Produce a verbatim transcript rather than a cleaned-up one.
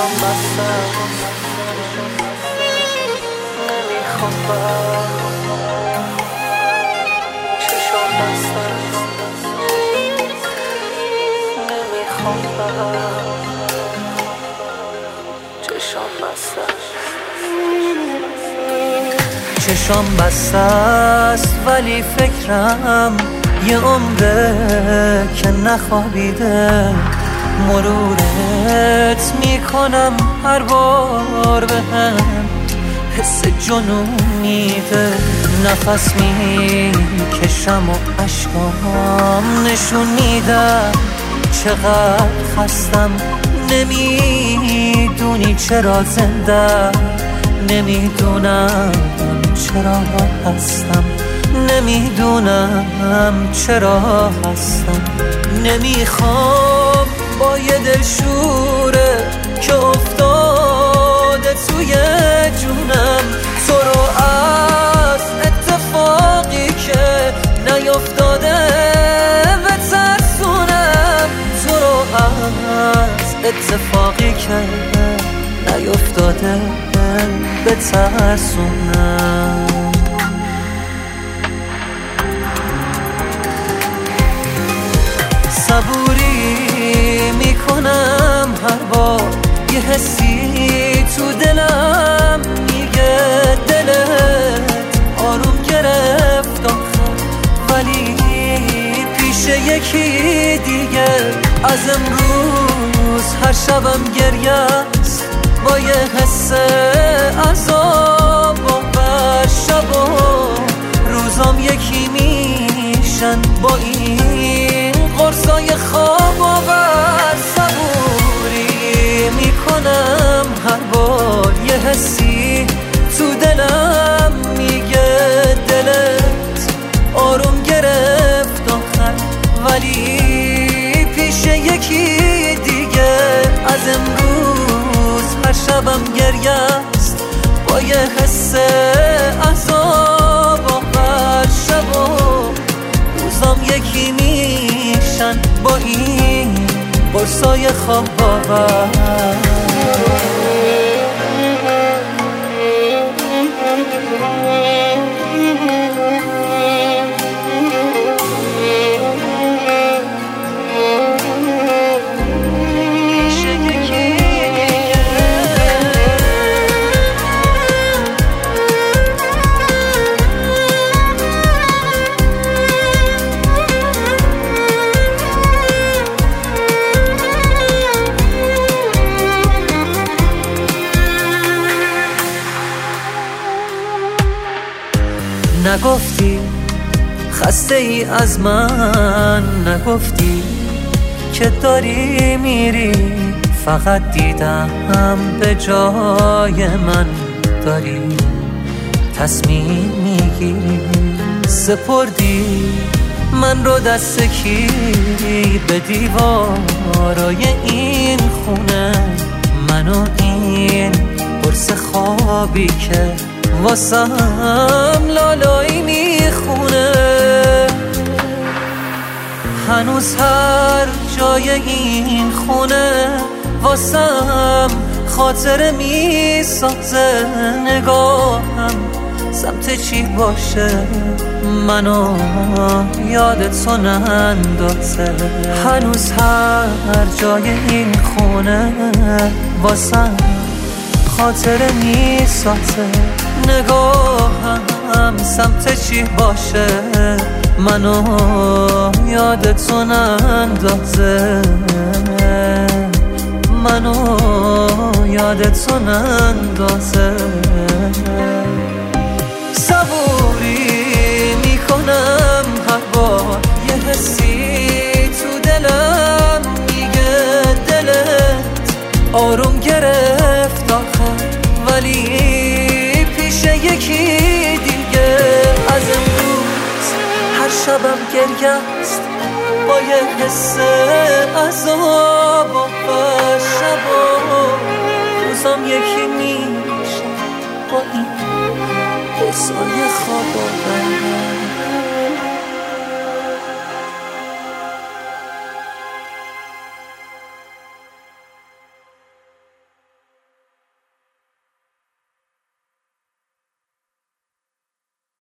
چشم بسته نمیخوام برم، چشم بسته نمیخوام برم، چشم بسته چشم بسته است ولی فکرم یه عمره که نخوابیده، مرورت میکنم هر بار به هم حس جنون میده، نفس میکشم و عشقام نشون میدم چقدر خستم، نمیدونی چرا زنده، نمیدونم چرا هستم، نمیدونم چرا هستم، نمیخوام با یه دلشوره که افتاده توی جونم تو رو از اتفاقی که نیفتاده بترسونم، تو رو از اتفاقی که نیفتاده بترسونم. صبوری میکنم هر بار یه حسی تو دلم میگه دلت آروم گرفت آخر، ولی پیش یکی دیگه از امروز هر شبم گریه است با یه حس عذاب و بر شب و روزام یکی میشن با این قرصای خواب آور. صبوری میکنم هر بار یه حسی تو دلم میگه دلت آروم گرفت آخر، ولی پیش یکی دیگه از امروز هر شبم گریه است با یه حس عذاب آخر، شب و روزام یکی میشن با این قرصای خواب آور. نگفتی خسته ای از من، نگفتی که داری میری، فقط دیدم به جای من داری تصمیم میگیری، سپردی من رو دست کی به دیوارای این خونه، منو این قرص خوابی که واسم لالایی میخونه، هنوز هر جای این خونه واسم خاطره میسازه، نگاهم سمت چی باشه منو یاد تو نندازه، هنوز هر جای این خونه واسم خاطره میسازه، نگاهم سمت چی باشه منو یاد تو نندازه، منو یاد تو نندازه. صبوری میکنم هر بار یه حسی تو دلم میگه دلت آروم گرفت آخر، ولی پیش یکی دیگه از امروز هر شبم گریه است با یه حس عذاب آخر، شب و روزام یکی میشه با این قرصای خواب آور.